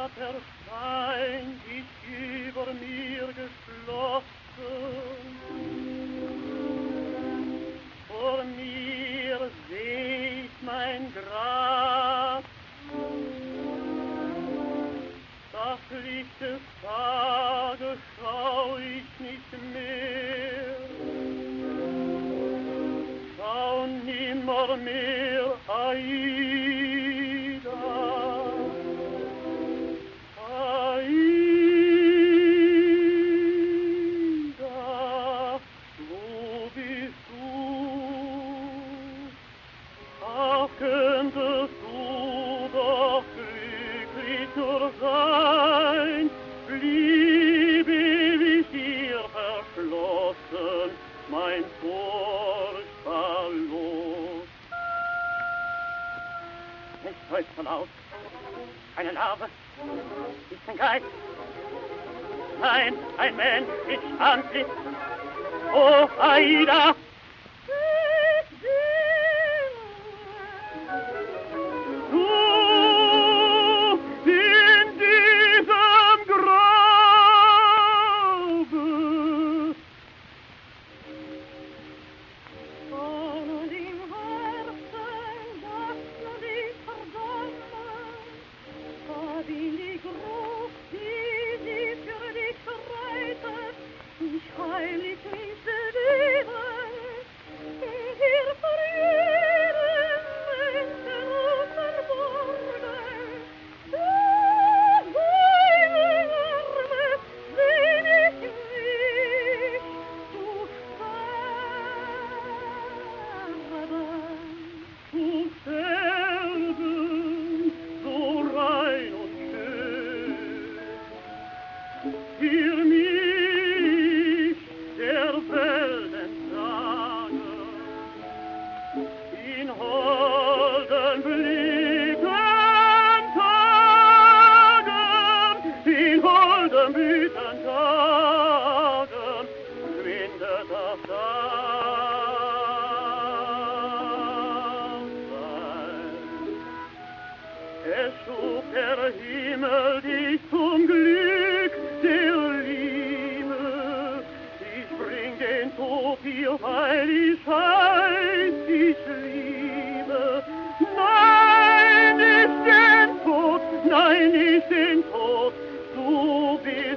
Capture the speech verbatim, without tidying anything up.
hat der Stein sich über mir geschlossen. Vor mir seh ich mein Grab, das Licht des Tages schau ich nicht mehr, schau nimmer mehr Aida, Aida, wo bist du? Ach, könntest du doch glücklicher sein, bliebe wie hier verschlossen mein furchtbar Los. Nicht heut von aus, eine Larve, ist ein Geist, nein, ein Mensch mit Antlitz, oh Aida! Es schuf der Himmel dich zum Glück der Liebe. Ich bring den Tod dir, weil ich heiß dich liebe. Nein, nicht den Tod, nein, nicht den Tod, du bist